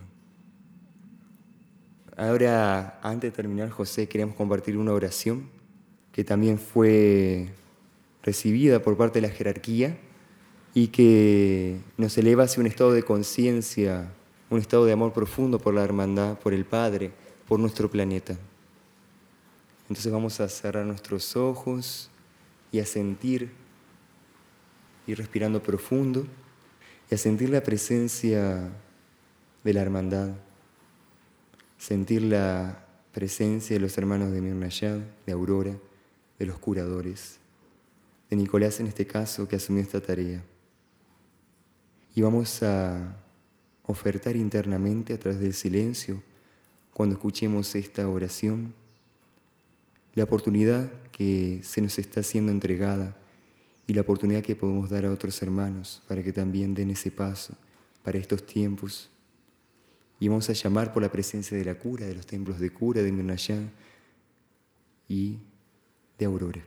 Ahora, antes de terminar, José, queremos compartir una oración que también fue recibida por parte de la jerarquía y que nos eleva hacia un estado de conciencia, un estado de amor profundo por la hermandad, por el Padre, por nuestro planeta. Entonces vamos a cerrar nuestros ojos y a sentir, ir respirando profundo, y a sentir la presencia de la hermandad, sentir la presencia de los hermanos de Mirnayad, de Aurora, de los curadores, de Nicolás en este caso que asumió esta tarea. Y vamos a ofertar internamente a través del silencio, cuando escuchemos esta oración, la oportunidad que se nos está siendo entregada y la oportunidad que podemos dar a otros hermanos para que también den ese paso para estos tiempos. Y vamos a llamar por la presencia de la cura, de los templos de cura, de Mirnayad y de Aurora.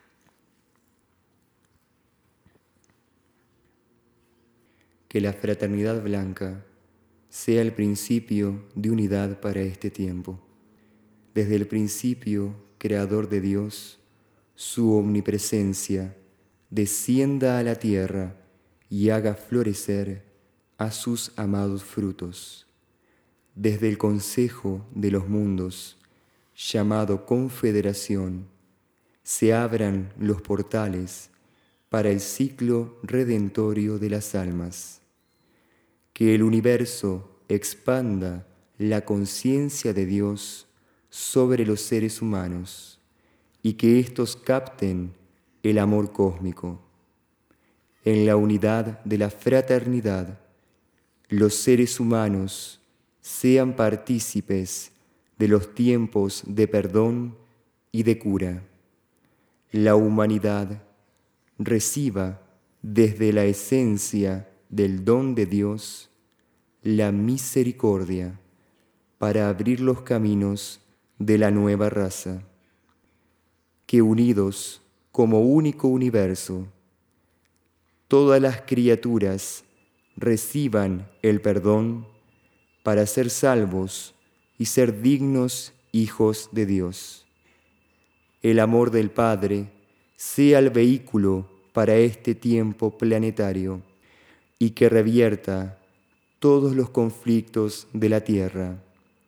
Que la fraternidad blanca sea el principio de unidad para este tiempo. Desde el principio, creador de Dios, su omnipresencia descienda a la tierra y haga florecer a sus amados frutos. Desde el consejo de los mundos, llamado confederación, se abran los portales para el ciclo redentorio de las almas. Que el universo expanda la conciencia de Dios sobre los seres humanos y que éstos capten el amor cósmico. En la unidad de la fraternidad, los seres humanos sean partícipes de los tiempos de perdón y de cura. La humanidad reciba desde la esencia del don de Dios la misericordia para abrir los caminos de la nueva raza. Que unidos como único universo, todas las criaturas reciban el perdón para ser salvos y ser dignos hijos de Dios. El amor del Padre sea el vehículo para este tiempo planetario y que revierta todos los conflictos de la tierra.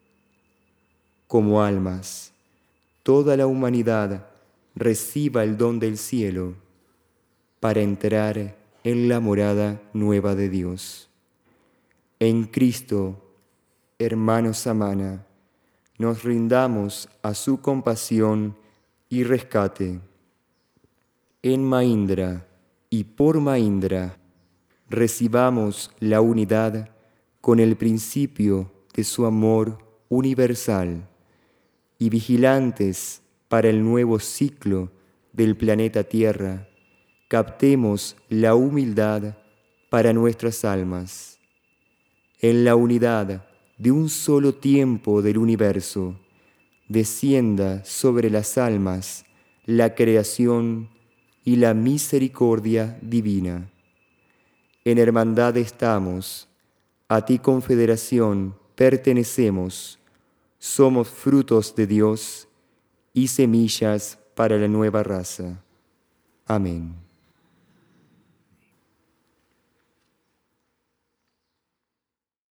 Como almas, toda la humanidad reciba el don del cielo para entrar en la morada nueva de Dios. En Cristo, hermano Samana, nos rindamos a su compasión y rescate. En Mahindra y por Mahindra recibamos la unidad con el principio de su amor universal y vigilantes para el nuevo ciclo del planeta Tierra, captemos la humildad para nuestras almas. En la unidad de un solo tiempo del universo, descienda sobre las almas la creación y la misericordia divina. En hermandad estamos, a ti confederación pertenecemos, somos frutos de Dios y semillas para la nueva raza. Amén.